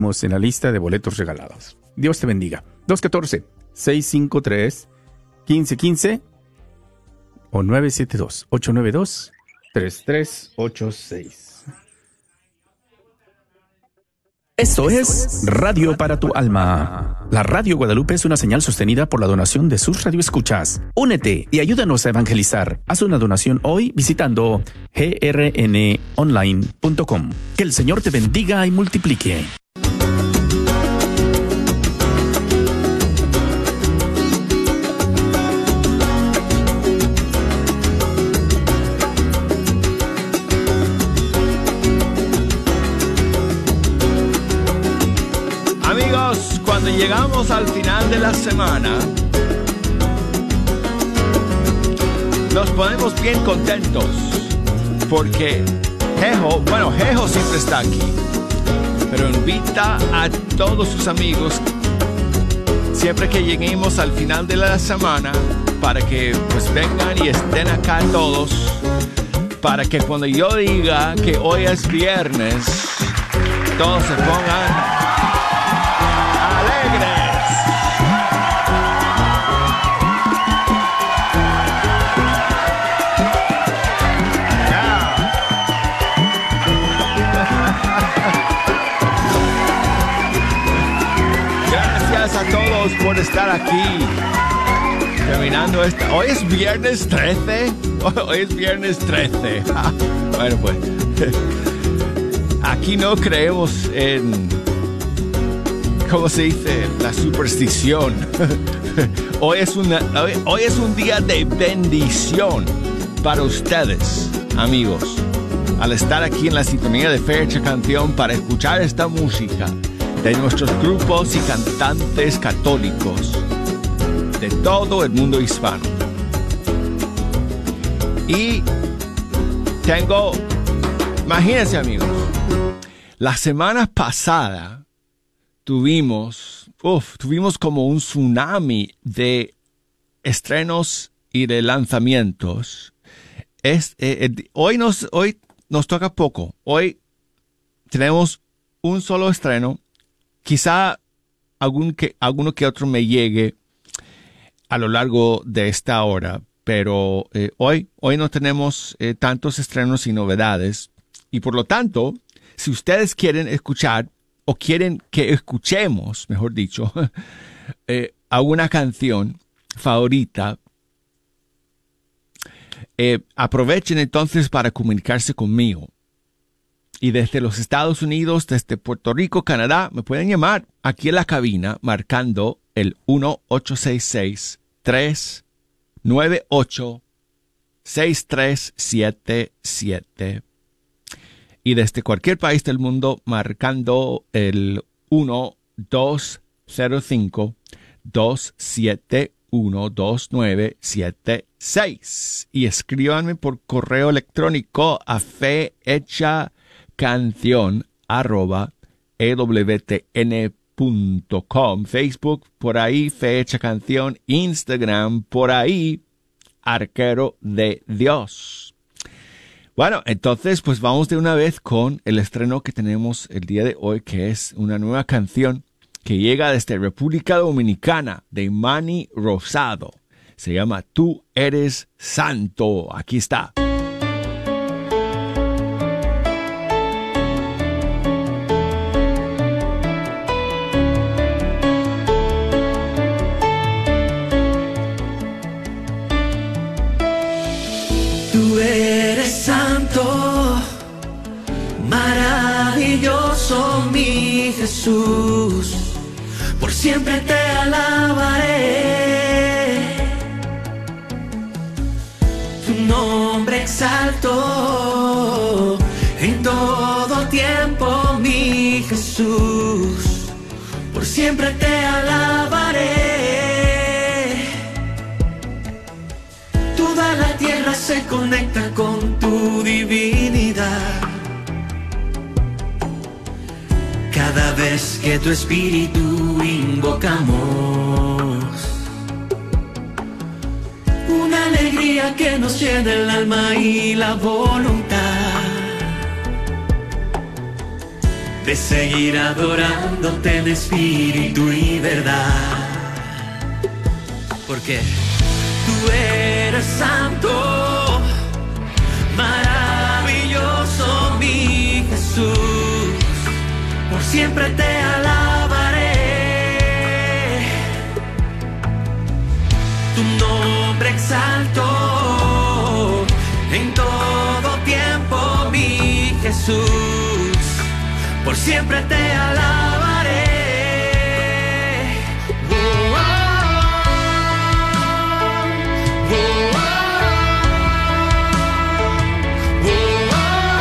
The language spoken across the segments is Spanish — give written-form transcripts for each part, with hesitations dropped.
en la lista de boletos regalados. Dios te bendiga. 214-653-1515 o 972-892-3386. Esto es Radio para tu Alma. La Radio Guadalupe es una señal sostenida por la donación de sus radioescuchas. Únete y ayúdanos a evangelizar. Haz una donación hoy visitando grnonline.com. Que el Señor te bendiga y multiplique. Cuando llegamos al final de la semana, nos ponemos bien contentos porque Jejo siempre está aquí, pero invita a todos sus amigos siempre que lleguemos al final de la semana para que pues vengan y estén acá todos, para que cuando yo diga que hoy es viernes, todos se pongan a todos por estar aquí terminando esta. Hoy es viernes 13. Bueno, pues aquí no creemos en, ¿cómo se dice?, la superstición. Hoy es un día de bendición para ustedes, amigos, al estar aquí en la sintonía de Fecha Canción para escuchar esta música de nuestros grupos y cantantes católicos de todo el mundo hispano. Y imagínense, amigos, la semana pasada tuvimos como un tsunami de estrenos y de lanzamientos. Hoy nos toca poco. Hoy tenemos un solo estreno. Quizá alguno que otro me llegue a lo largo de esta hora, pero hoy no tenemos tantos estrenos y novedades. Y por lo tanto, si ustedes quieren escuchar o quieren que escuchemos, mejor dicho, alguna canción favorita, aprovechen entonces para comunicarse conmigo. Y desde los Estados Unidos, desde Puerto Rico, Canadá, me pueden llamar aquí en la cabina marcando el 1-866-398-6377. Y desde cualquier país del mundo marcando el 1-205-271-2976. Y escríbanme por correo electrónico a fehechacancion@ewtn.com. Facebook, por ahí, Fe Hecha Canción. Instagram, por ahí, Arquero de Dios. Bueno, entonces, pues vamos de una vez con el estreno que tenemos el día de hoy, que es una nueva canción que llega desde República Dominicana, de Manny Rosado. Se llama Tú Eres Santo. Aquí está. Maravilloso mi Jesús, por siempre te alabaré. Tu nombre exalto en todo tiempo, mi Jesús, por siempre te alabaré. Toda la tierra se conecta con tu divinidad. Cada vez que tu espíritu invocamos, una alegría que nos llena el alma y la voluntad. de seguir adorándote en espíritu y verdad. Porque tú eres santo, maravilloso mi Jesús, por siempre te alabaré. Tu nombre exalto en todo tiempo mi Jesús, por siempre te alabaré. Oh, oh, oh, oh, oh, oh,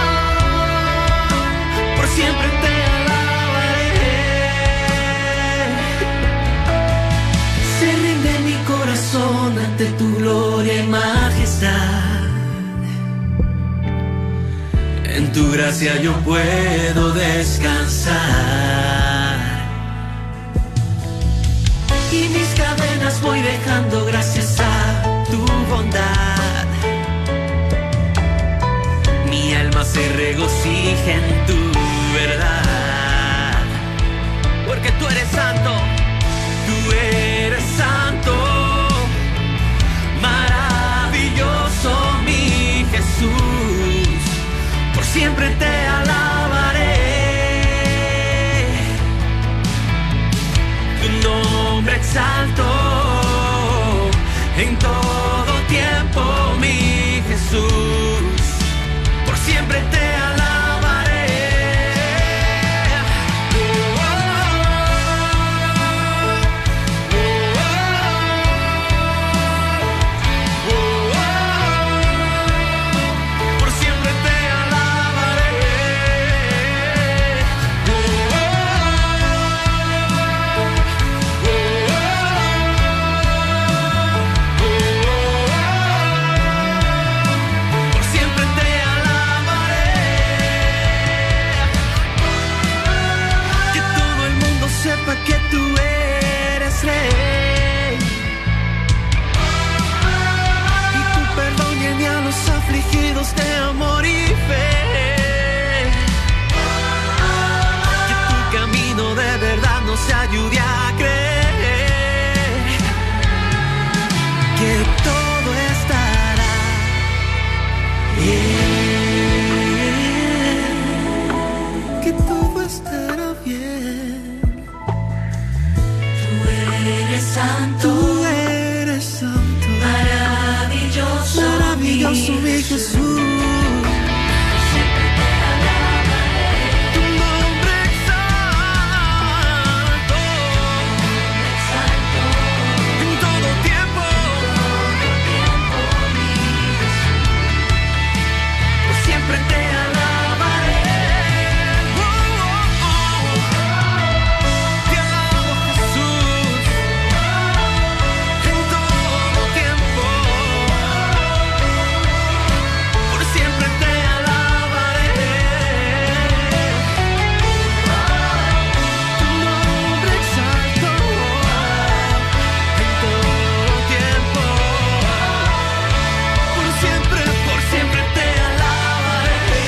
por siempre te alabaré. Se rinde mi corazón ante tu gloria y majestad. En tu gracia yo puedo descansar. Y mis cadenas voy dejando gracias a tu bondad. Mi alma se regocija en tu verdad. Porque tú eres santo, tú eres santo, maravilloso mi Jesús, por siempre te alabaré. Tu nombre exalto en todo tiempo mi Jesús, por siempre te alabaré. Oh, oh, oh, oh, oh, oh, por siempre te alabaré. Oh, oh, oh, oh, por siempre te alabaré. Que todo el mundo sepa que tú eres rey, y tu perdón llene a los afligidos de amor y fe. Que tu camino de verdad nos ayude a creer que todo estará bien, que todo estará bien. Tú eres santo, maravilloso, maravilloso mi Jesús. Tu nombre exalto en todo tiempo, por siempre te alabaré. Oh, oh, oh. Te alabo Jesús en todo tiempo, por siempre te alabaré. Tu nombre exalto en todo tiempo, por siempre te alabaré.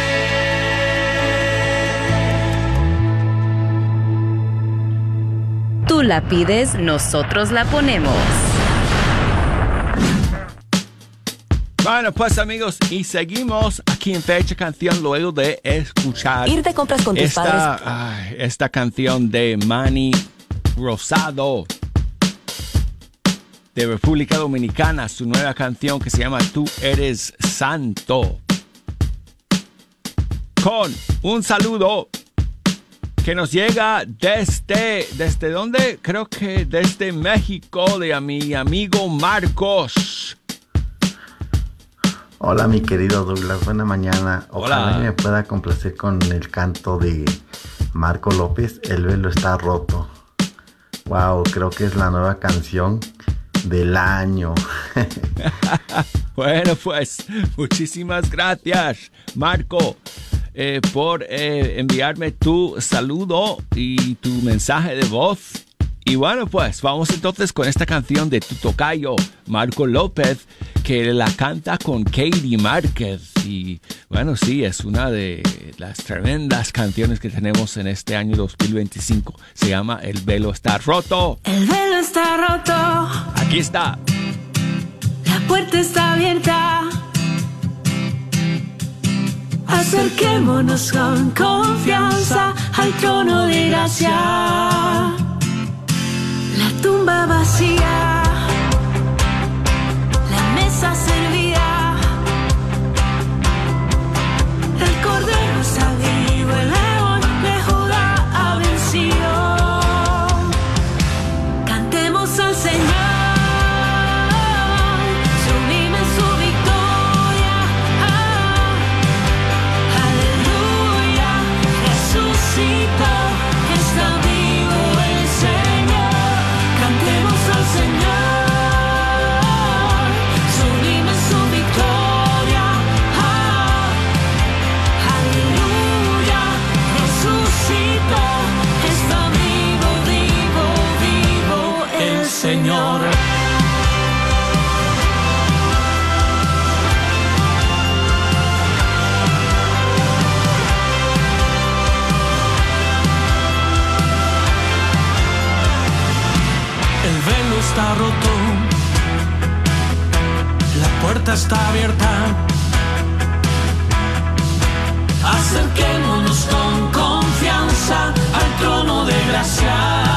Tú la pides, nosotros la ponemos. Bueno, pues amigos, y seguimos aquí en Fecha Canción luego de escuchar Ir de compras con tus padres. esta canción de Manny Rosado de República Dominicana, su nueva canción que se llama Tú Eres Santo. Con un saludo que nos llega ¿desde dónde? Creo que desde México, de mi amigo Marcos. Hola mi querido Douglas, buena mañana. Ojalá Hola. me pueda complacer con el canto de Marco López, El velo está roto. Wow, creo que es la nueva canción del año. Bueno, pues muchísimas gracias, Marco, por enviarme tu saludo y tu mensaje de voz. Y bueno, pues vamos entonces con esta canción de tu tocayo, Marco López, que la canta con Katie Márquez. Y bueno, sí, es una de las tremendas canciones que tenemos en este año 2025. Se llama El velo está roto. El velo está roto, Aquí está. la puerta está abierta. Acerquémonos con confianza al trono de gracia. La tumba vacía, la mesa servida. El cordero está vivo, el león de Judá ha vencido. Cantemos al Señor. Señor. El velo está roto, la puerta está abierta. Acerquémonos con confianza al trono de gracia.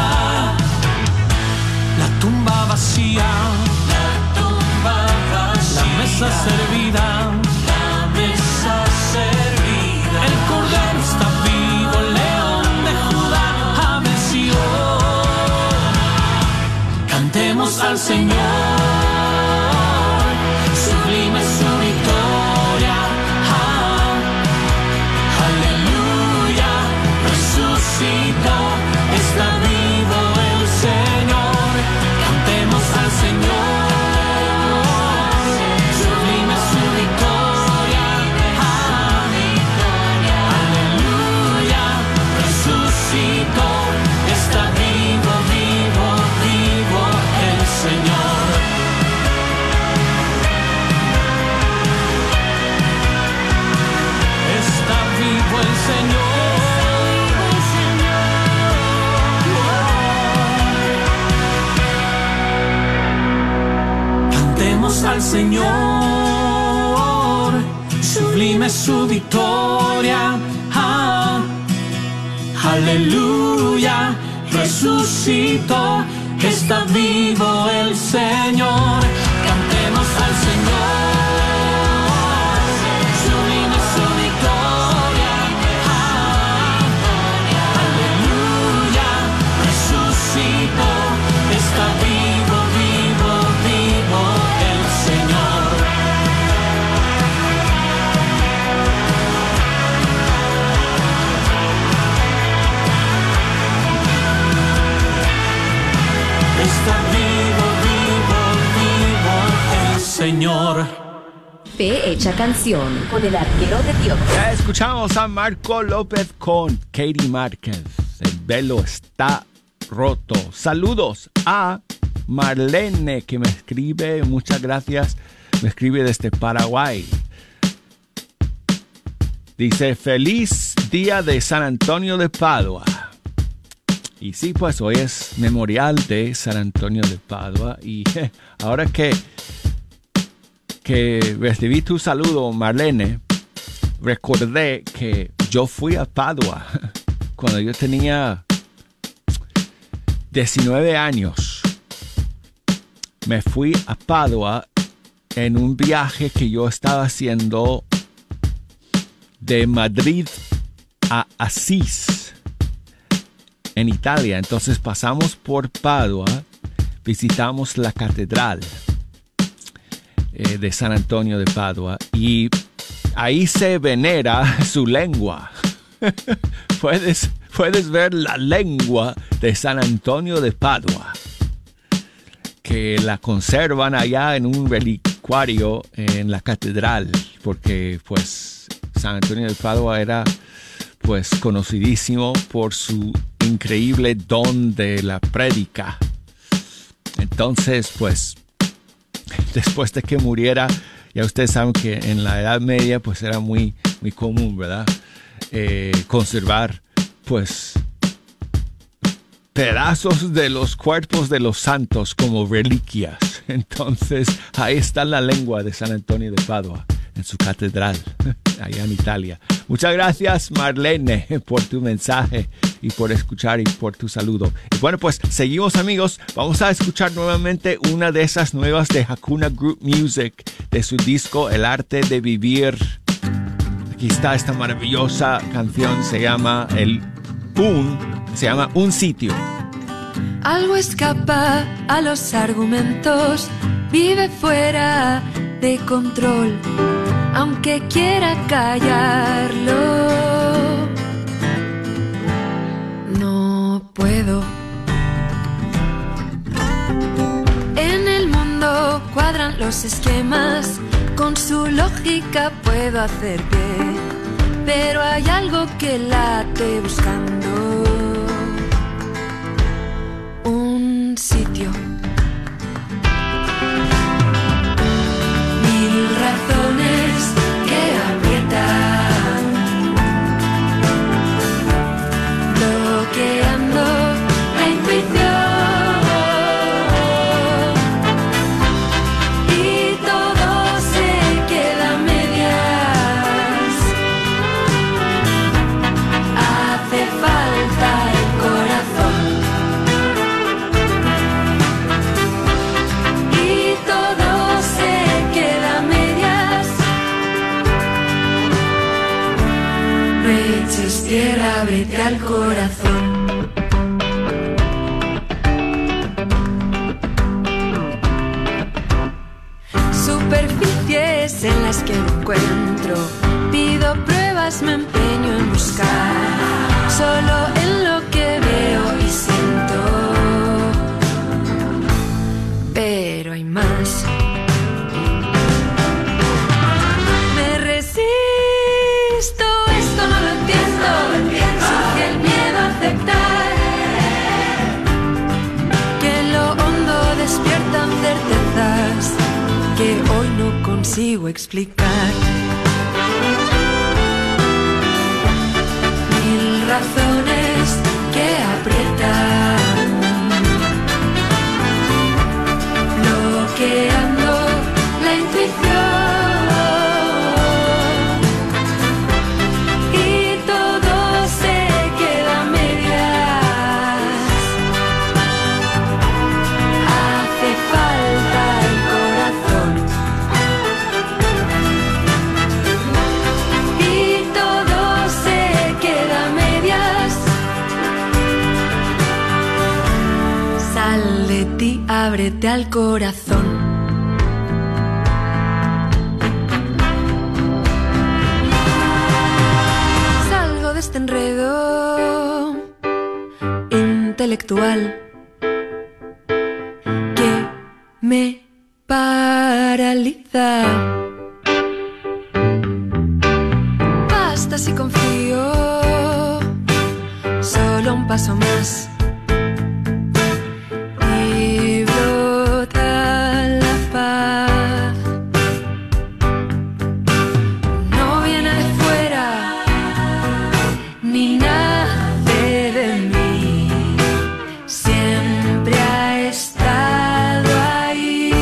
La tumba vacía, la mesa servida, el cordero está vivo, el león de Judá ha vencido. Cantemos al Señor, sublime su victoria. Aleluya, resucitó, está vivo el Señor. Al Señor, sublime su victoria. Aleluya, resucitó, está vivo, vivo, vivo el Señor. Está vivo el Señor. Al Señor, sublime su victoria. Aleluya, resucitó, está vivo el Señor. Cantemos al Señor, sublime su victoria. Aleluya, resucitó, está vivo, vivo, vivo el Señor. Está vivo, vivo, vivo el Señor. Fe hecha canción con el arquero de Dios. Ya escuchamos a Marco López con Katie Márquez. El velo está roto. Saludos a Marlene, que me escribe, muchas gracias, me escribe desde Paraguay. Dice, feliz día de San Antonio de Padua. Y sí, pues hoy es memorial de San Antonio de Padua. Y ahora que recibí tu saludo, Marlene, recordé que yo fui a Padua cuando yo tenía 19 años. Me fui a Padua en un viaje que yo estaba haciendo de Madrid a Asís, en Italia. Entonces pasamos por Padua, visitamos la catedral de San Antonio de Padua y ahí se venera su lengua. Puedes ver la lengua de San Antonio de Padua, que la conservan allá en un relicuario en la catedral, porque pues San Antonio de Padua era pues conocidísimo por su increíble don de la prédica. Entonces, pues, después de que muriera, ya ustedes saben que en la Edad Media, pues, era muy, muy común, ¿verdad? Conservar, pues, pedazos de los cuerpos de los santos como reliquias. Entonces, ahí está la lengua de San Antonio de Padua, en su catedral, allá en Italia. Muchas gracias, Marlene, por tu mensaje y por escuchar y por tu saludo. Y bueno, pues seguimos, amigos. Vamos a escuchar nuevamente una de esas nuevas de Hakuna Group Music, de su disco El Arte de Vivir. Aquí está esta maravillosa canción, se llama Un Sitio. Algo escapa a los argumentos, vive fuera de control, aunque quiera callarlo. No puedo. En el mundo cuadran los esquemas, con su lógica puedo hacer pie, pero hay algo que late buscando un sitio. Mil razones que aprietan, bloqueando la intuición, y todo se queda a medias. Hace falta el corazón, y todo se queda a medias. No eches tierra, ábrete al corazón. Superficies en las que no encuentro, pido pruebas, me empeño en buscar solo en lo que veo y siento, pero hay más. Me resisto, esto no lo entiendo. Surge el miedo a aceptar que en lo hondo despiertan certezas que hoy no consigo explicar. Mil razones que aprietan, bloqueando la intuición, y todo se queda a medias. Hace falta el corazón, y todo se queda a medias. Sal de ti, ábrete al corazón. Salgo de este enredo intelectual que me paraliza. Basta si confío, solo un paso más y brota la paz. No viene de fuera ni nace de mí, siempre ha estado ahí.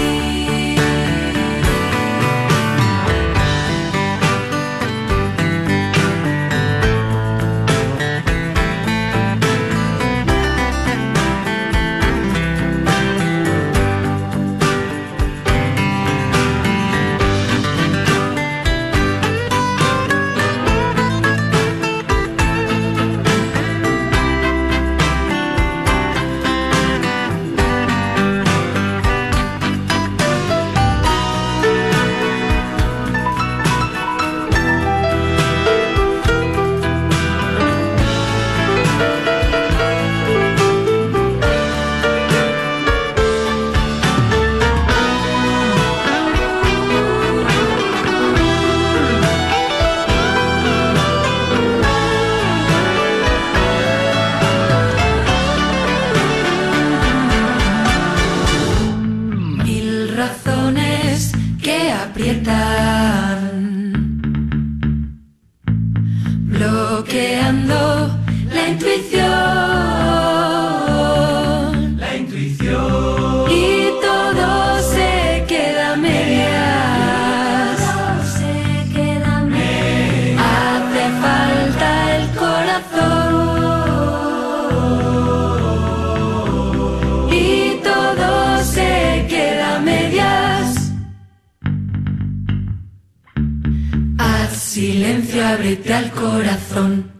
ábrete al corazón.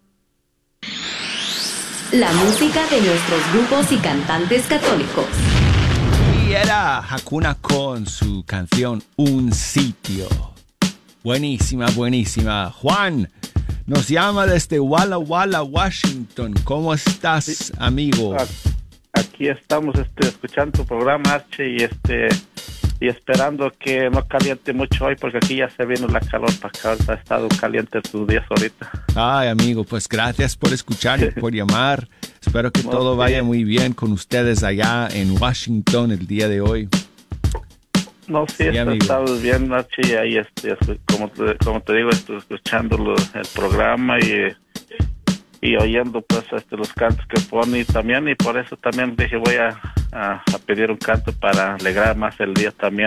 La música de nuestros grupos y cantantes católicos. Y era Hakuna con su canción Un Sitio. Buenísima, buenísima. Juan nos llama desde Walla Walla, Washington. ¿Cómo estás, amigo? Aquí estamos escuchando tu programa, Archie, y esperando que no caliente mucho hoy, porque aquí ya se vino la calor para acá. Ha estado caliente tus días ahorita. Ay, amigo, pues gracias por escuchar y por llamar. Espero que todo vaya muy bien con ustedes allá en Washington el día de hoy. No, sí, estamos bien, Archie, ahí como te digo, estoy escuchando el programa y oyendo pues los cantos que pone y por eso también dije voy a pedir un canto para alegrar más el día también,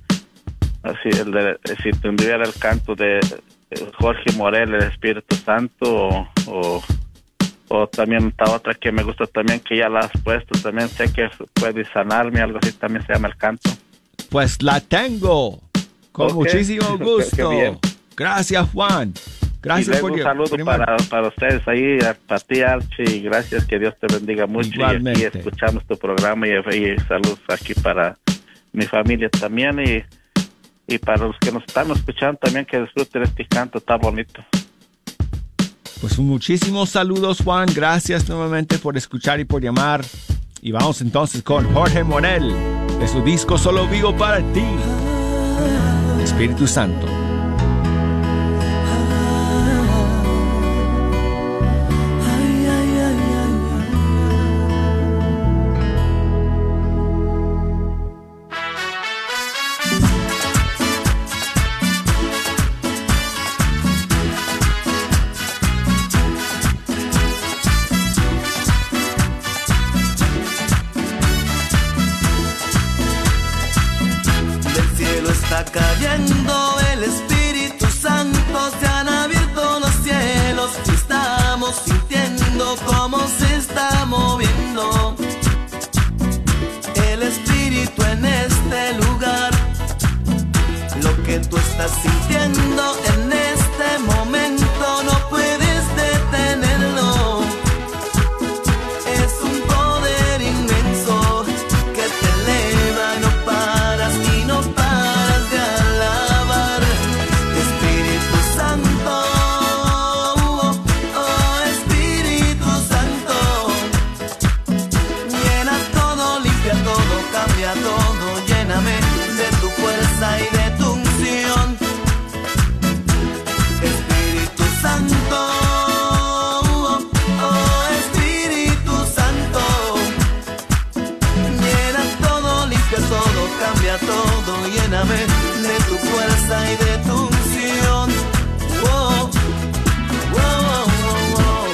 si tuviera el canto de Jorge Morel, el Espíritu Santo, o también esta otra que me gusta también, que ya la has puesto, también sé que puede sanarme, algo así también se llama el canto. Pues la tengo, con muchísimo gusto. Qué gracias, Juan. Gracias por un saludo para ustedes ahí, para ti, Archie, y gracias, que Dios te bendiga mucho. Igualmente. Y aquí escuchamos tu programa y saludos aquí para mi familia también y para los que nos están escuchando también, que disfruten este canto tan bonito. Pues muchísimos saludos, Juan. Gracias nuevamente por escuchar y por llamar. Y vamos entonces con Jorge Morel, de su disco Solo Vivo para ti, Espíritu Santo. Cayendo el Espíritu Santo, se han abierto los cielos y estamos sintiendo cómo se está moviendo el Espíritu en este lugar. Lo que tú estás sintiendo en este momento no puedes detenerlo. Es un poder inmenso que te eleva y no paras y no paras de alabar. Espíritu Santo, oh Espíritu Santo, llena todo, limpia todo, cambia todo, lléname de tu fuerza y de tu unción. Espíritu Santo, oh Espíritu Santo, llena todo, limpia todo, cambia todo, lléname de tu fuerza y de tu unción. Oh, oh, oh, oh.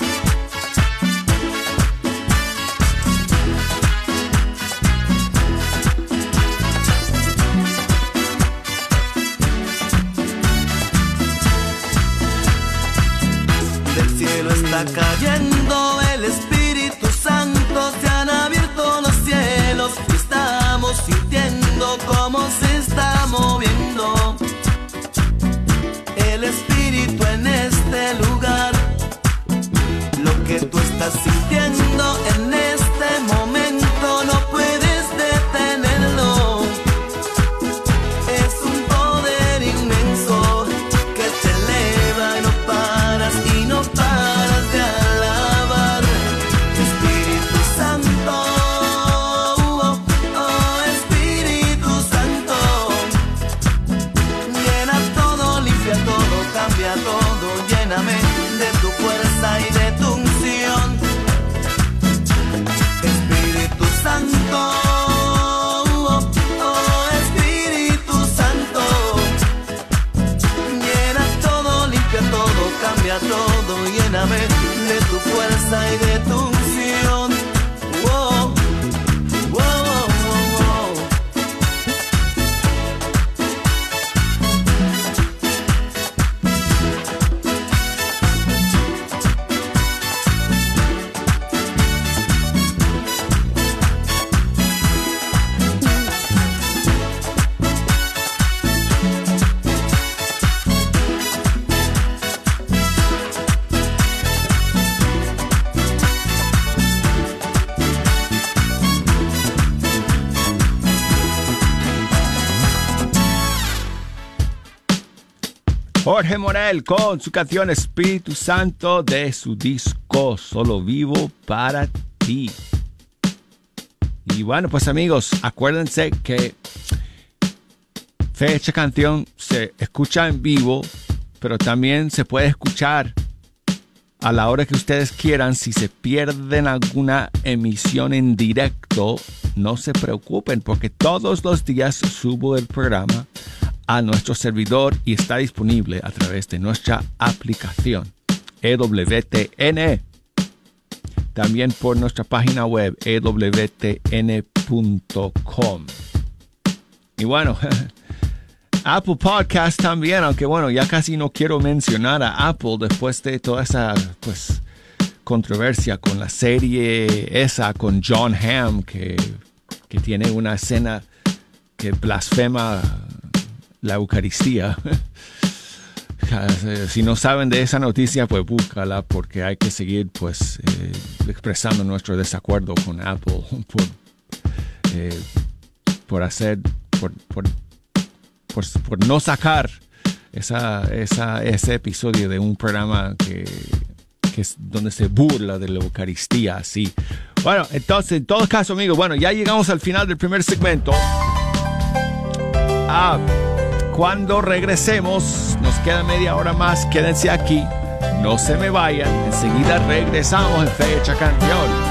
Del cielo está cayendo el Espíritu Santo, se han abierto los cielos y estamos sintiendo cómo se está moviendo el Espíritu en este lugar. Lo que tú estás sintiendo en este momento no puedes detenerlo. Es un poder inmenso que te eleva y no paras de alabar. Jorge Morel con su canción Espíritu Santo de su disco Solo Vivo para Ti. Y bueno, pues amigos, acuérdense que Fecha Canción se escucha en vivo, pero también se puede escuchar a la hora que ustedes quieran. Si se pierden alguna emisión en directo, no se preocupen, porque todos los días subo el programa a nuestro servidor y está disponible a través de nuestra aplicación EWTN. También por nuestra página web ewtn.com. Y bueno, Apple Podcast también, aunque bueno, ya casi no quiero mencionar a Apple después de toda esa pues controversia con la serie esa con John Hamm que tiene una escena que blasfema la Eucaristía. Si no saben de esa noticia, pues búscala, porque hay que seguir pues expresando nuestro desacuerdo con Apple por no sacar ese episodio de un programa que es donde se burla de la Eucaristía así. Bueno, entonces, en todo caso, amigos, bueno, ya llegamos al final del primer segmento. Cuando regresemos, nos queda media hora más. Quédense aquí, no se me vayan. Enseguida regresamos en Fecha Canción.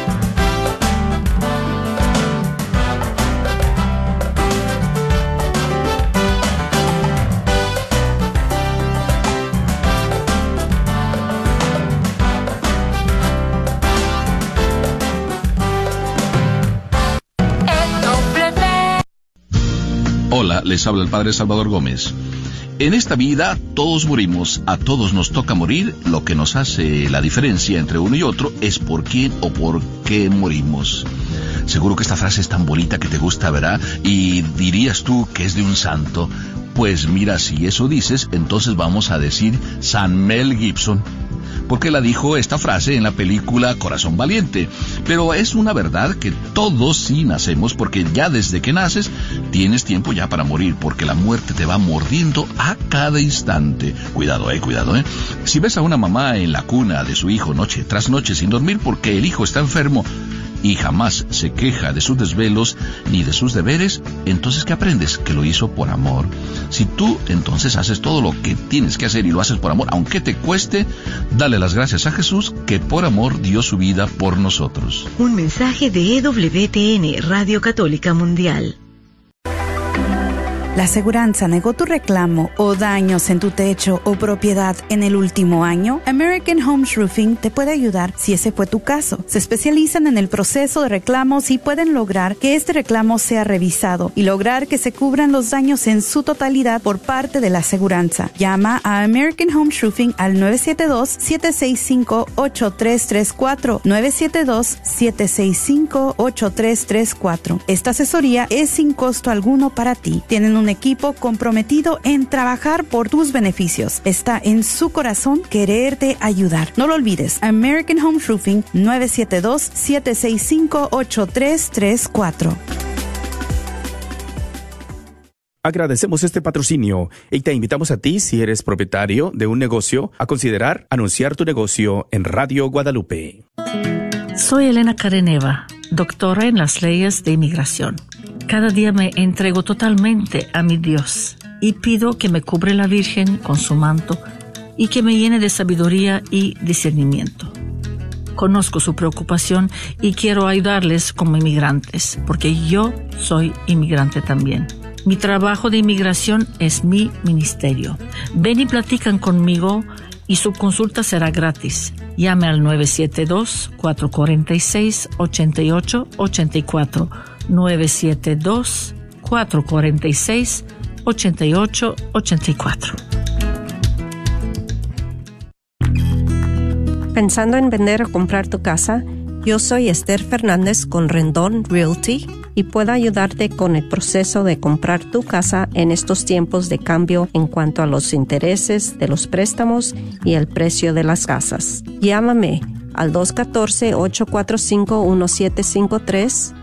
Hola, les habla el Padre Salvador Gómez. En esta vida todos morimos, a todos nos toca morir. Lo que nos hace la diferencia entre uno y otro es por quién o por qué morimos. Seguro que esta frase es tan bonita que te gusta, ¿verdad? Y dirías tú que es de un santo. Pues mira, si eso dices, entonces vamos a decir San Mel Gibson, porque la dijo esta frase en la película Corazón Valiente. Pero es una verdad que todos sí nacemos, porque ya desde que naces tienes tiempo ya para morir, porque la muerte te va mordiendo a cada instante. Cuidado, cuidado. Si ves a una mamá en la cuna de su hijo noche tras noche sin dormir porque el hijo está enfermo y jamás se queja de sus desvelos ni de sus deberes, entonces ¿qué aprendes? Que lo hizo por amor. Si tú entonces haces todo lo que tienes que hacer y lo haces por amor, aunque te cueste, dale las gracias a Jesús, que por amor dio su vida por nosotros. Un mensaje de EWTN, Radio Católica Mundial. ¿La aseguranza negó tu reclamo o daños en tu techo o propiedad en el último año? American Homes Roofing te puede ayudar si ese fue tu caso. Se especializan en el proceso de reclamos y pueden lograr que este reclamo sea revisado y lograr que se cubran los daños en su totalidad por parte de la aseguranza. Llama a American Homes Roofing al 972-765-8334. 972-765-8334. Esta asesoría es sin costo alguno para ti. Tienen un equipo comprometido en trabajar por tus beneficios. Está en su corazón quererte ayudar. No lo olvides. American Home Roofing, 972-765-8334. Agradecemos este patrocinio y te invitamos a ti, si eres propietario de un negocio, a considerar anunciar tu negocio en Radio Guadalupe. Soy Elena Careneva, doctora en las leyes de inmigración. Cada día me entrego totalmente a mi Dios y pido que me cubre la Virgen con su manto y que me llene de sabiduría y discernimiento. Conozco su preocupación y quiero ayudarles como inmigrantes, porque yo soy inmigrante también. Mi trabajo de inmigración es mi ministerio. Ven y platican conmigo y su consulta será gratis. Llame al 972-446-8884. 972-446-8884. ¿Pensando en vender o comprar tu casa? Yo soy Esther Fernández con Rendón Realty y puedo ayudarte con el proceso de comprar tu casa en estos tiempos de cambio en cuanto a los intereses de los préstamos y el precio de las casas. Llámame al 214-845-1753,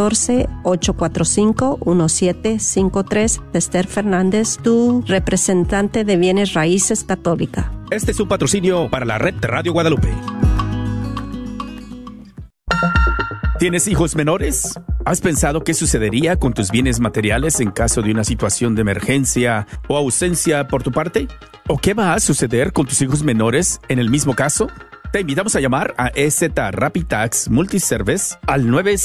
214-845-1753. Esther Fernández, tu representante de bienes raíces católica. Este es un patrocinio para la red de Radio Guadalupe. ¿Tienes hijos menores? ¿Has pensado qué sucedería con tus bienes materiales en caso de una situación de emergencia o ausencia por tu parte? ¿O qué va a suceder con tus hijos menores en el mismo caso? Te invitamos a llamar a EZ Rapid Tax Multiservice al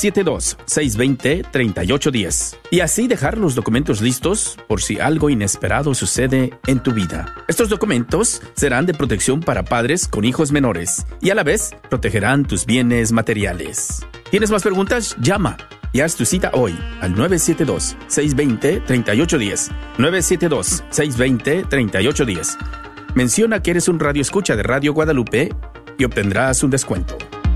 972-620-3810 y así dejar los documentos listos por si algo inesperado sucede en tu vida. Estos documentos serán de protección para padres con hijos menores y a la vez protegerán tus bienes materiales. ¿Tienes más preguntas? Llama y haz tu cita hoy al 972-620-3810. 972-620-3810. Menciona que eres un radioescucha de Radio Guadalupe y obtendrás un descuento.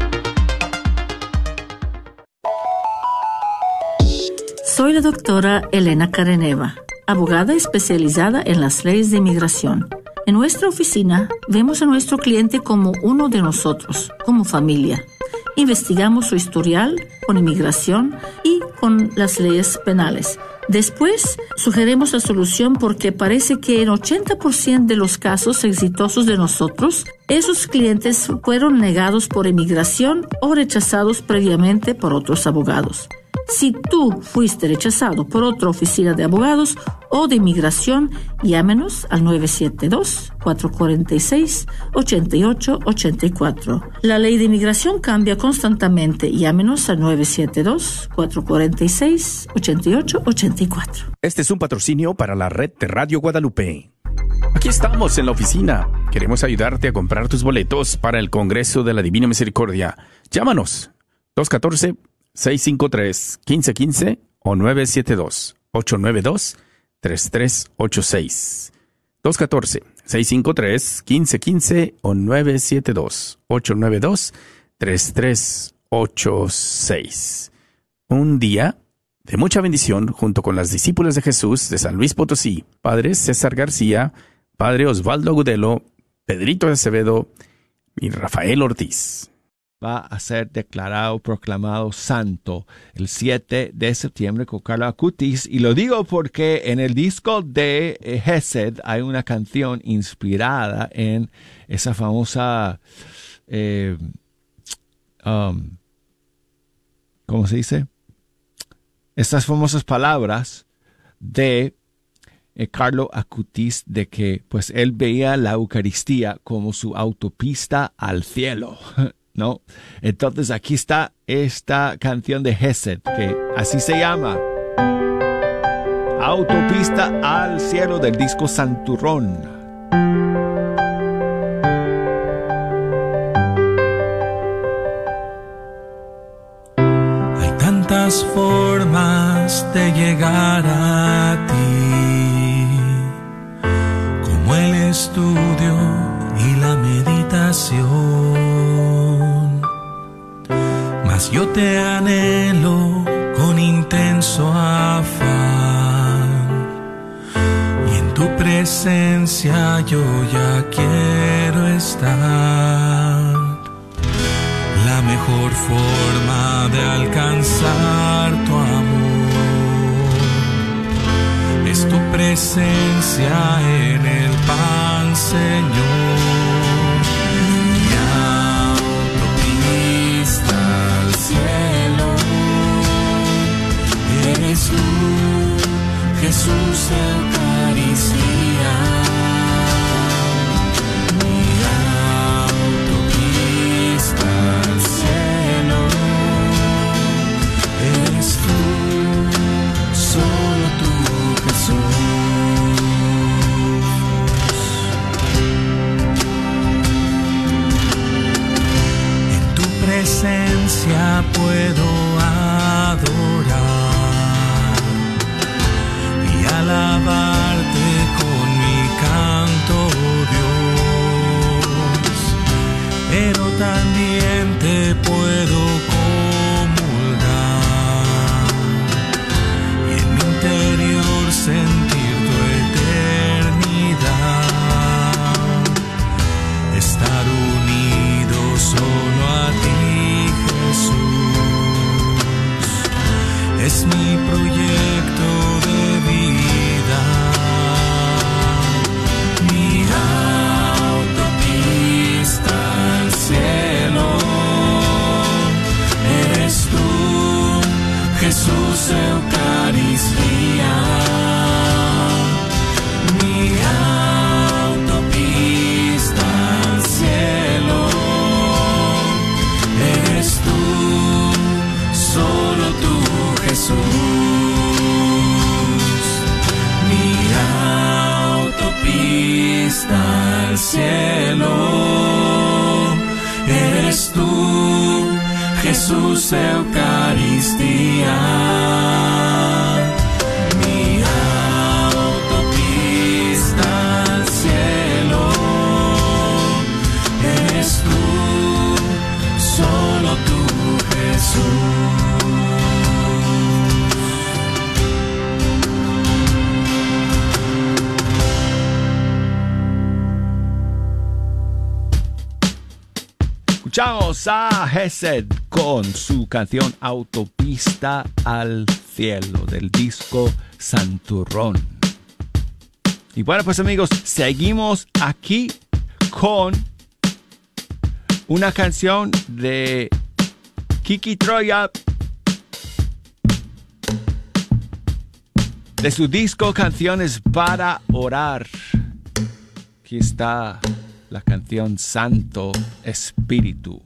Soy la doctora Elena Careneva, abogada especializada en las leyes de inmigración. En nuestra oficina vemos a nuestro cliente como uno de nosotros, como familia. Investigamos su historial con inmigración y con las leyes penales. Después, sugerimos la solución porque parece que en 80% de los casos exitosos de nosotros, esos clientes fueron negados por inmigración o rechazados previamente por otros abogados. Si tú fuiste rechazado por otra oficina de abogados o de inmigración, llámenos al 972-446-8884. La ley de inmigración cambia constantemente. Llámenos al 972-446-8884. Este es un patrocinio para la red de Radio Guadalupe. Aquí estamos en la oficina. Queremos ayudarte a comprar tus boletos para el Congreso de la Divina Misericordia. Llámanos 214-653-1515 o 972-892-3386. 214-653-1515 o 972-892-3386. Un día de mucha bendición junto con las discípulas de Jesús de San Luis Potosí, Padre César García, Padre Osvaldo Agudelo, Pedrito Acevedo y Rafael Ortiz. Va a ser declarado, proclamado santo el 7 de septiembre con Carlo Acutis. Y lo digo porque en el disco de Hesed hay una canción inspirada en esa famosa, ¿cómo se dice? Estas famosas palabras de Carlo Acutis, de que pues él veía la Eucaristía como su autopista al cielo, ¿no? Entonces aquí está esta canción de Hesed, que así se llama, Autopista al cielo, del disco Santurrón. Hay tantas formas de llegar a ti, como el estudio y la meditación. Mas yo te anhelo con intenso afán, y en tu presencia yo ya quiero estar. La mejor forma de alcanzar tu amor es tu presencia en el pan, Señor. Eres tú, Jesús, Eucaristía, mi autopista al cielo. Eres tú, solo tú, Jesús. En tu presencia puedo adorar, alabarte con mi canto, Dios, pero también te puedo comulgar y en mi interior sentir tu eternidad, estar unidos solo es mi proyecto de vida, mi autopista al cielo. Eres tú, Jesús, Eucaristía, mi autopista al cielo. Eres tú, solo tú, Jesús, mi autopista al cielo. Eres tú, Jesús, Eucaristía, mi autopista al cielo. Eres tú, solo tú, Jesús. Escuchamos a Hesed con su canción Autopista al Cielo del disco Santurrón. Y bueno, pues amigos, seguimos aquí con una canción de Kiki Troya de su disco Canciones para Orar. Aquí está la canción Santo Espíritu.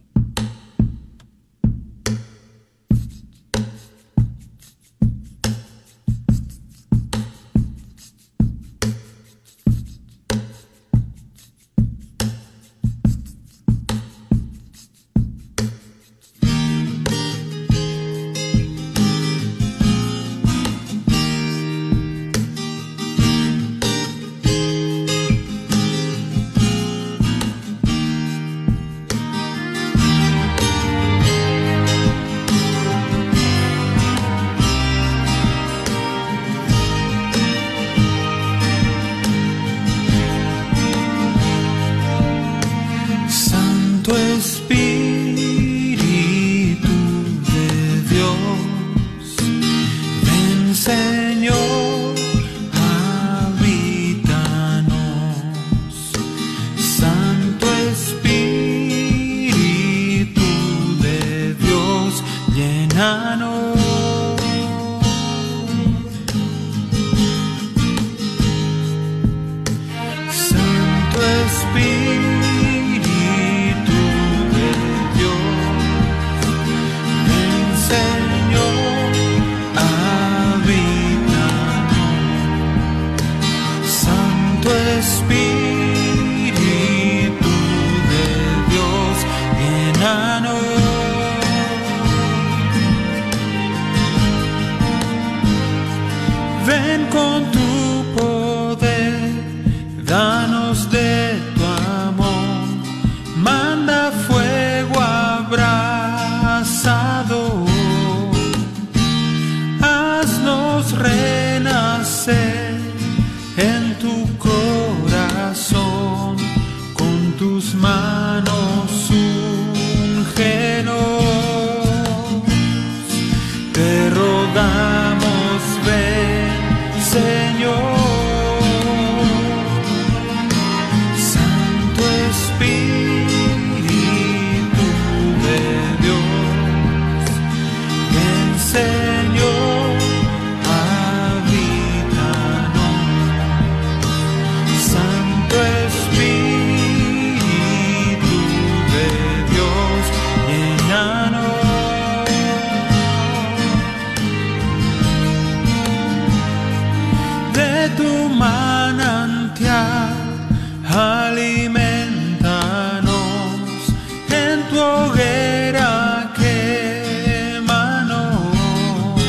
Alimentanos en tu hoguera, quémanos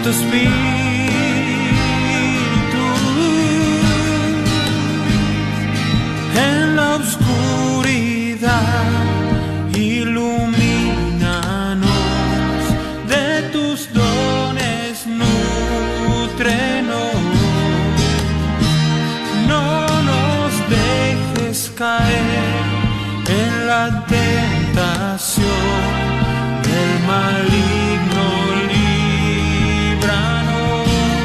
Santo Espíritu, en la oscuridad, ilumínanos, de tus dones nútrenos, no nos dejes caer en la tentación del maligno, líbranos,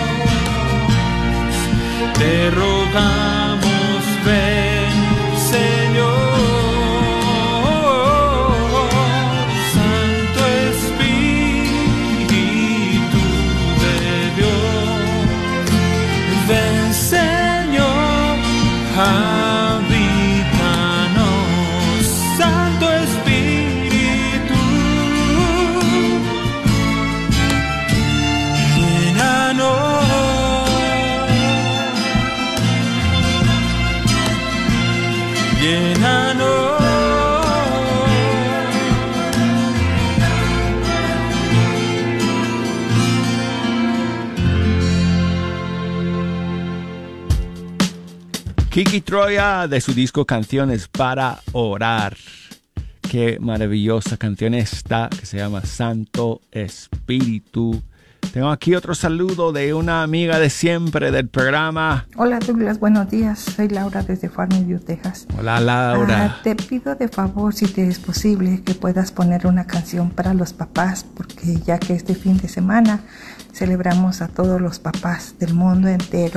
te rogamos, ven, Señor. Santo Espíritu de Dios, ven, Señor, habítanos. Santo Espíritu, llénanos, llénanos. Kiki Troya, de su disco Canciones para Orar. Qué maravillosa canción esta, que se llama Santo Espíritu. Tengo aquí otro saludo de una amiga de siempre del programa. Hola Douglas, buenos días. Soy Laura desde Farmview, Texas. Hola Laura. Te pido de favor, si te es posible, que puedas poner una canción para los papás, porque ya que este fin de semana celebramos a todos los papás del mundo entero,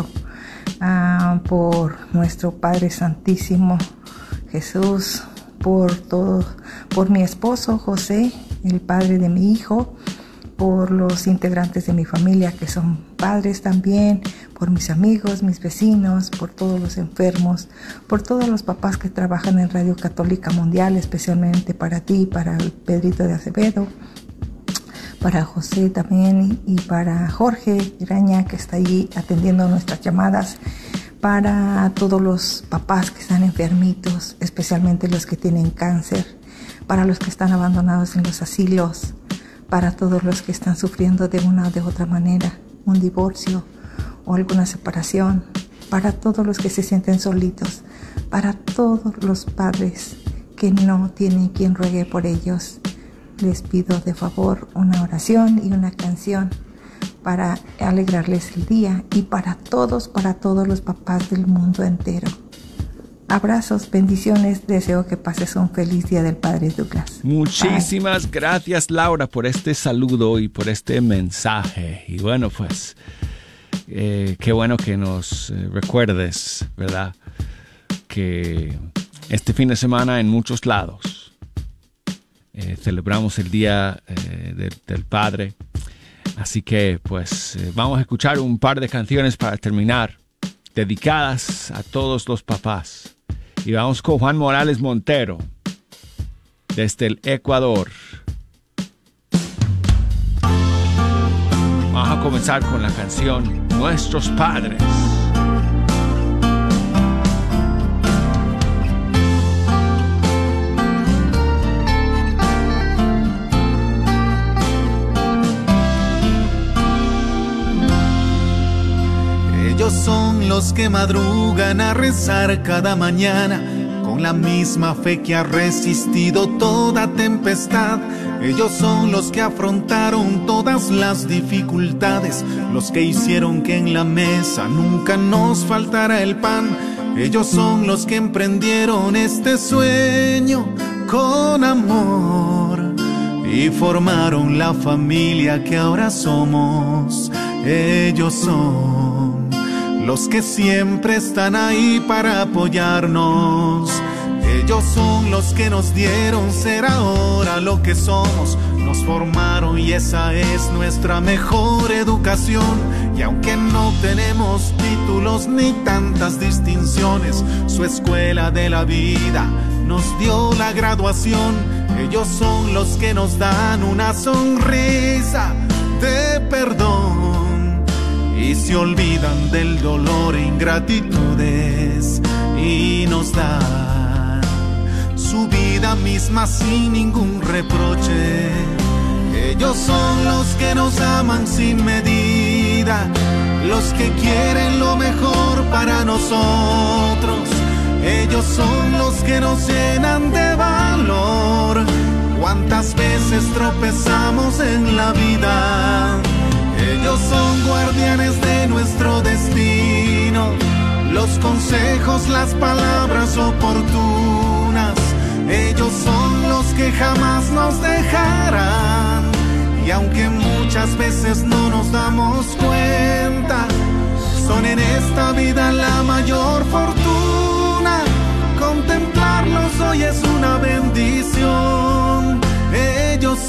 por nuestro Padre Santísimo Jesús, por todo, por mi esposo José, el padre de mi hijo, por los integrantes de mi familia que son padres también, por mis amigos, mis vecinos, por todos los enfermos, por todos los papás que trabajan en Radio Católica Mundial, especialmente para ti, para el Pedrito de Acevedo, para José también, y para Jorge Graña, que está allí atendiendo nuestras llamadas, para todos los papás que están enfermitos, especialmente los que tienen cáncer, para los que están abandonados en los asilos, para todos los que están sufriendo de una o de otra manera un divorcio o alguna separación, para todos los que se sienten solitos, para todos los padres que no tienen quien ruegue por ellos. Les pido de favor una oración y una canción para alegrarles el día, y para todos los papás del mundo entero. Abrazos, bendiciones, deseo que pases un feliz Día del Padre, Douglas. Muchísimas gracias, Laura, por este saludo y por este mensaje. Y bueno, pues, qué bueno que nos recuerdes, ¿verdad? Que este fin de semana en muchos lados celebramos el Día del Padre. Así que, pues, vamos a escuchar un par de canciones para terminar, dedicadas a todos los papás. Y vamos con Juan Morales Montero, desde el Ecuador. Vamos a comenzar con la canción Nuestros Padres. Ellos son los que madrugan a rezar cada mañana, con la misma fe que ha resistido toda tempestad. Ellos son los que afrontaron todas las dificultades, los que hicieron que en la mesa nunca nos faltara el pan. Ellos son los que emprendieron este sueño con amor y formaron la familia que ahora somos. Ellos son los que siempre están ahí para apoyarnos. Ellos son los que nos dieron ser ahora lo que somos. Nos formaron y esa es nuestra mejor educación. Y aunque no tenemos títulos ni tantas distinciones, su escuela de la vida nos dio la graduación. Ellos son los que nos dan una sonrisa de perdón y se olvidan del dolor e ingratitudes y nos dan su vida misma sin ningún reproche. Ellos son los que nos aman sin medida, los que quieren lo mejor para nosotros. Ellos son los que nos llenan de valor. Cuántas veces tropezamos en la vida. Ellos son guardianes de nuestro destino, los consejos, las palabras oportunas. Ellos son los que jamás nos dejarán. Y aunque muchas veces no nos damos cuenta, son en esta vida la mayor fortuna. Contemplarlos hoy es una bendición. Ellos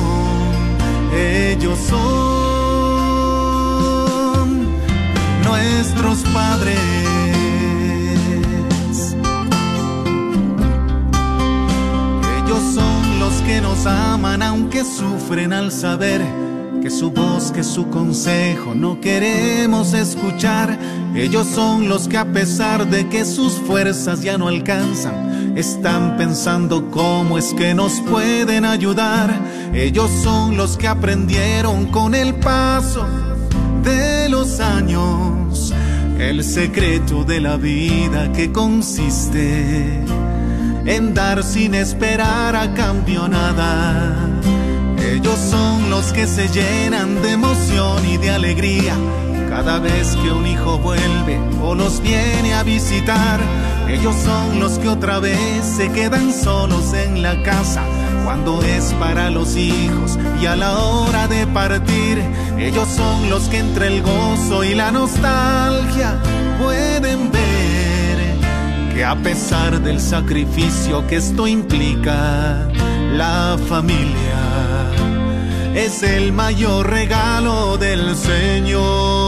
son nuestros padres. Ellos son los que nos aman aunque sufren al saber que su voz, que su consejo no queremos escuchar. Ellos son los que a pesar de que sus fuerzas ya no alcanzan, están pensando cómo es que nos pueden ayudar. Ellos son los que aprendieron con el paso de los años el secreto de la vida, que consiste en dar sin esperar a cambio nada. Ellos son los que se llenan de emoción y de alegría cada vez que un hijo vuelve o los viene a visitar. Ellos son los que otra vez se quedan solos en la casa cuando es para los hijos y a la hora de partir. Ellos son los que entre el gozo y la nostalgia pueden ver que a pesar del sacrificio que esto implica, la familia es el mayor regalo del Señor.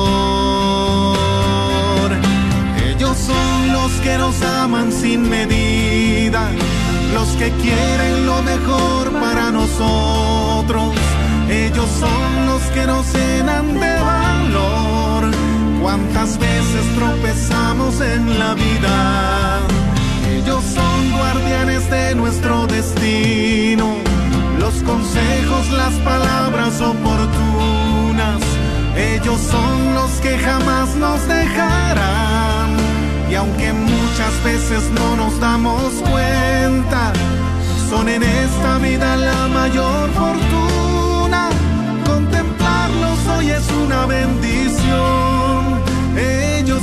Ellos son los que nos aman sin medida, los que quieren lo mejor para nosotros. Ellos son los que nos llenan de valor. Cuántas veces tropezamos en la vida. Ellos son guardianes de nuestro destino, los consejos, las palabras oportunas. Ellos son los que jamás nos dejarán. Y aunque muchas veces no nos damos cuenta, son en esta vida la mayor fortuna. Contemplarlos hoy es una bendición. Ellos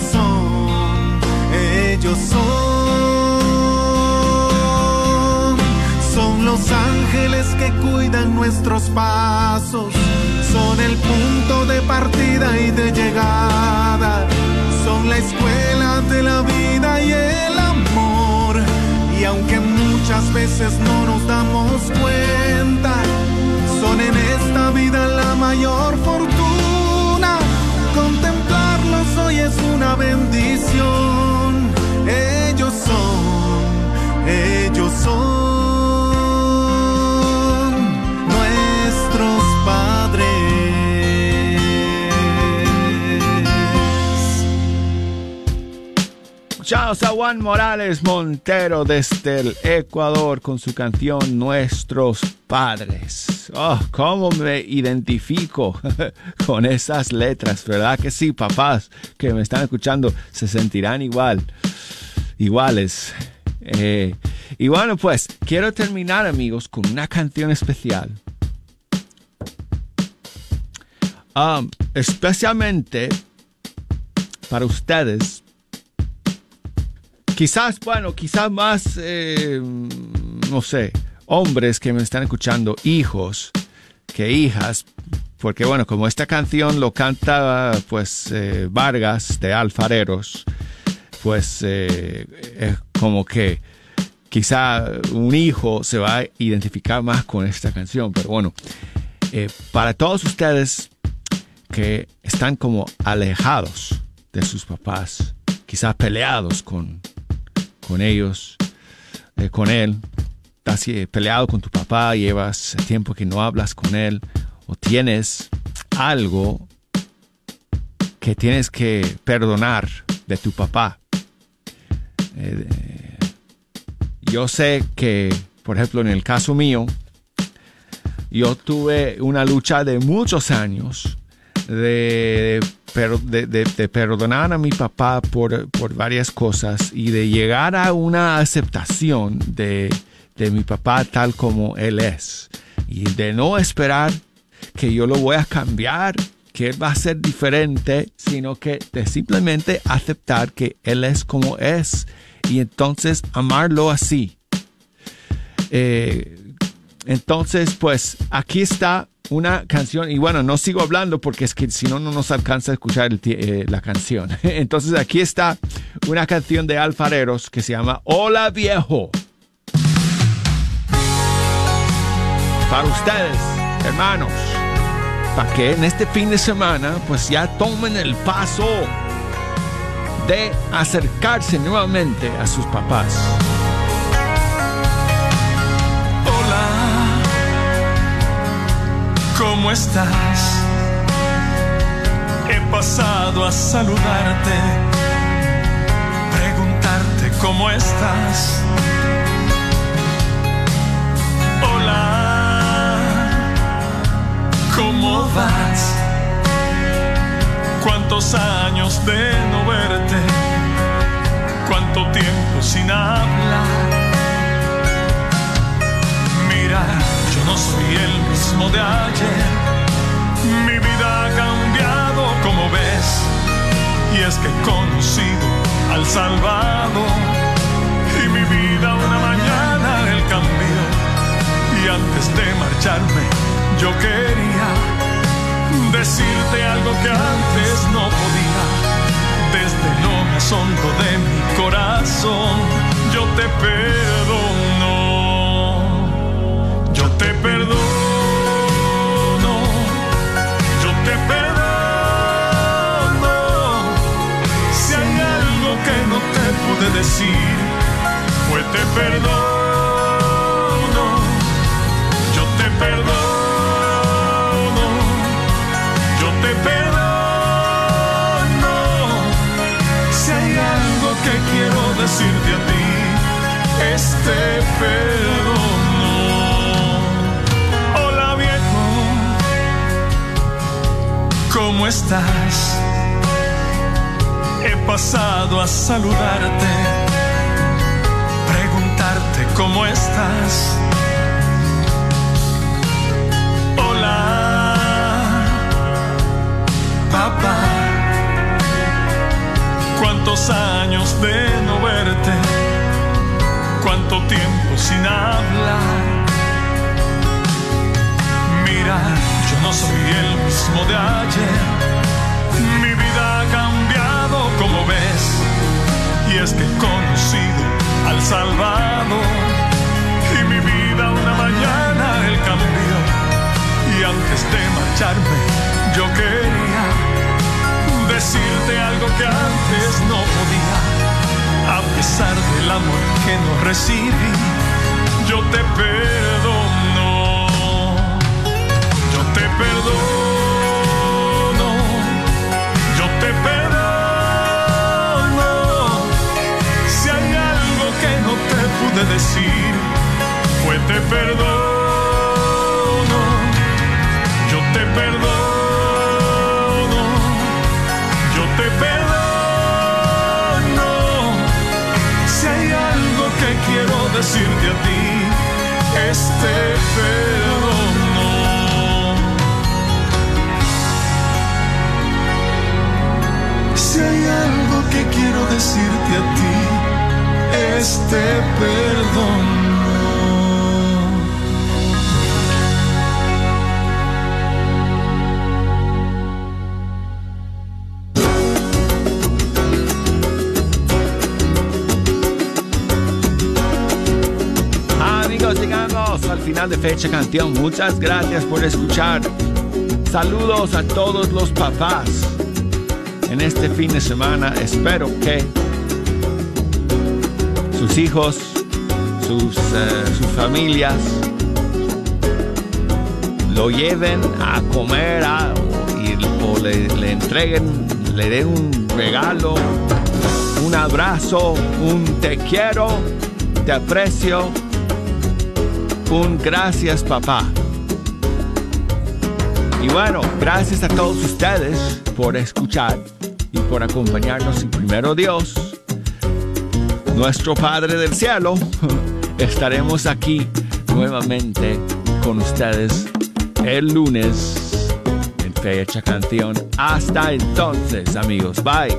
son los ángeles que cuidan nuestros pasos, son el punto de partida y de llegada, son la escuela de la vida y el amor. Y aunque muchas veces no nos damos cuenta, son en esta vida la mayor fortuna. Contemplarlos hoy es una bendición. Ellos son nuestros padres. Escuchamos a Juan Morales Montero desde el Ecuador con su canción Nuestros Padres. Oh, cómo me identifico con esas letras, ¿verdad que sí? Papás que me están escuchando se sentirán iguales. Y bueno, pues quiero terminar, amigos, con una canción especial. Especialmente para ustedes. Quizás más, no sé, hombres que me están escuchando, hijos que hijas, porque bueno, como esta canción lo canta pues Vargas de Alfareros, pues es como que quizá un hijo se va a identificar más con esta canción. Pero bueno, para todos ustedes que están como alejados de sus papás, quizás peleados con ellos, con él, estás peleado con tu papá, llevas tiempo que no hablas con él, o tienes algo que tienes que perdonar de tu papá. Yo sé que, por ejemplo, en el caso mío, yo tuve una lucha de muchos años de perdonar a mi papá por varias cosas y de llegar a una aceptación de mi papá tal como él es. Y de no esperar que yo lo voy a cambiar, que él va a ser diferente, sino que de simplemente aceptar que él es como es y entonces amarlo así. Entonces, pues aquí está una canción, y bueno, no sigo hablando porque es que si no, no nos alcanza a escuchar la canción. Entonces aquí está una canción de Alfareros que se llama Hola Viejo. Para ustedes, hermanos, para que en este fin de semana pues ya tomen el paso de acercarse nuevamente a sus papás. Hola, ¿cómo estás? He pasado a saludarte, preguntarte cómo estás. Hola, ¿cómo vas? ¿Cuántos años de no verte? ¿Cuánto tiempo sin hablar? Mira, yo no soy el mismo de ayer. Mi vida ha cambiado, como ves. Y es que he conocido al Salvador. Y mi vida una mañana él cambió. Y antes de marcharme yo quería decirte algo que antes no podía. Desde lo más hondo de mi corazón yo te perdono. Yo te perdono. Yo te perdono. Si hay algo que no te pude decir, pues te perdono. Yo te perdono. Decirte a ti este perdono. Hola viejo, ¿cómo estás? He pasado a saludarte, preguntarte cómo estás. Hola, papá. ¿Cuántos años de no verte? ¿Cuánto tiempo sin hablar? Mira, yo no soy el mismo de ayer. Mi vida ha cambiado, como ves. Y es que he conocido al Salvador. Y mi vida una mañana él cambió. Y antes de marcharme yo quería decirte algo que antes no podía. A pesar del amor que no recibí, yo te perdono. Yo te perdono. Yo te perdono. Si hay algo que no te pude decir, pues te perdono. Yo te perdono. Te perdono. Si hay algo que quiero decirte a ti, este perdono. Si hay algo que quiero decirte a ti, este perdono. Llegamos al final de Fecha Canción. Muchas gracias por escuchar. Saludos a todos los papás en este fin de semana. Espero que sus hijos, sus familias lo lleven a comer o le entreguen, le den un regalo, un abrazo, un te quiero, te aprecio, un gracias papá. Y bueno, gracias a todos ustedes por escuchar y por acompañarnos. Y primero Dios, nuestro Padre del Cielo, estaremos aquí nuevamente con ustedes el lunes en Fecha Canción. Hasta entonces, amigos. Bye.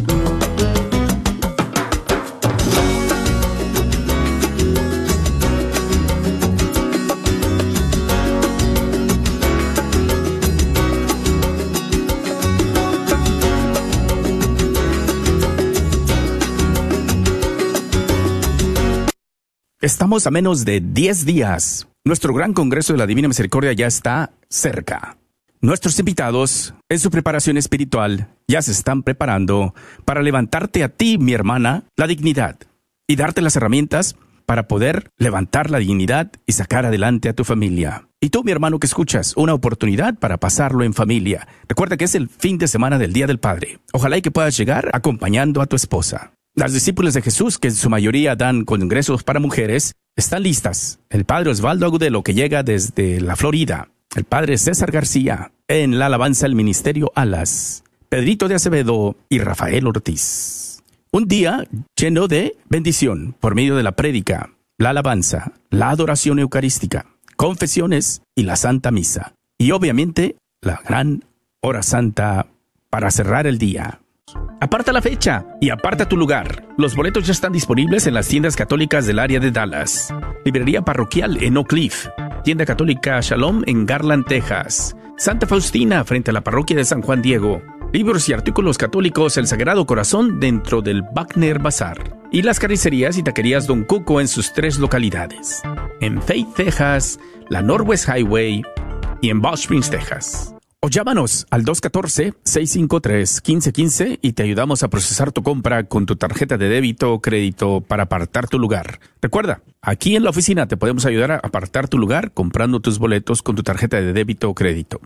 Estamos a menos de 10 días. Nuestro gran Congreso de la Divina Misericordia ya está cerca. Nuestros invitados, en su preparación espiritual, ya se están preparando para levantarte a ti, mi hermana, la dignidad y darte las herramientas para poder levantar la dignidad y sacar adelante a tu familia. Y tú, mi hermano que escuchas, una oportunidad para pasarlo en familia. Recuerda que es el fin de semana del Día del Padre. Ojalá y que puedas llegar acompañando a tu esposa. Las discípulas de Jesús, que en su mayoría dan congresos para mujeres, están listas. El padre Osvaldo Agudelo, que llega desde la Florida. El padre César García, en la alabanza del ministerio Alas. Pedrito de Acevedo y Rafael Ortiz. Un día lleno de bendición por medio de la prédica, la alabanza, la adoración eucarística, confesiones y la Santa Misa. Y obviamente la gran hora santa para cerrar el día. Aparta la fecha y aparta tu lugar. Los boletos ya están disponibles en las tiendas católicas del área de Dallas. Librería parroquial en Oak Cliff. Tienda católica Shalom en Garland, Texas. Santa Faustina frente a la parroquia de San Juan Diego. Libros y artículos católicos El Sagrado Corazón dentro del Wagner Bazar. Y las carnicerías y taquerías Don Cuco en sus 3 localidades. En Faith, Texas, la Northwest Highway y en Bosch Springs, Texas. O llámanos al 214-653-1515 y te ayudamos a procesar tu compra con tu tarjeta de débito o crédito para apartar tu lugar. Recuerda, aquí en la oficina te podemos ayudar a apartar tu lugar comprando tus boletos con tu tarjeta de débito o crédito.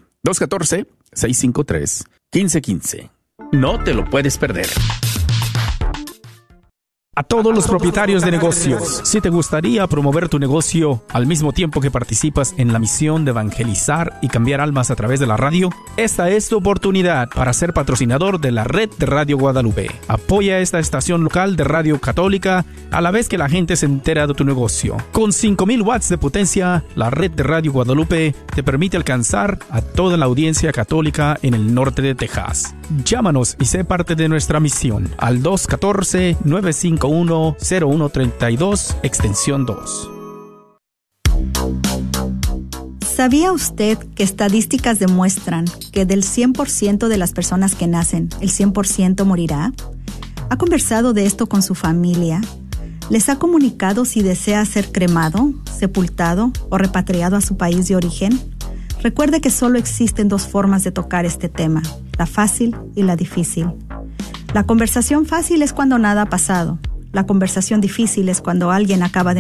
214-653-1515. No te lo puedes perder. A todos los propietarios de negocios, si te gustaría promover tu negocio al mismo tiempo que participas en la misión de evangelizar y cambiar almas a través de la radio, esta es tu oportunidad para ser patrocinador de la red de Radio Guadalupe. Apoya esta estación local de radio católica a la vez que la gente se entera de tu negocio. Con 5,000 watts de potencia, la red de Radio Guadalupe te permite alcanzar a toda la audiencia católica en el norte de Texas. Llámanos y sé parte de nuestra misión al 214-951-0132, extensión 2. ¿Sabía usted que estadísticas demuestran que del 100% de las personas que nacen, el 100% morirá? ¿Ha conversado de esto con su familia? ¿Les ha comunicado si desea ser cremado, sepultado o repatriado a su país de origen? Recuerde que solo existen 2 formas de tocar este tema, la fácil y la difícil. La conversación fácil es cuando nada ha pasado. La conversación difícil es cuando alguien acaba de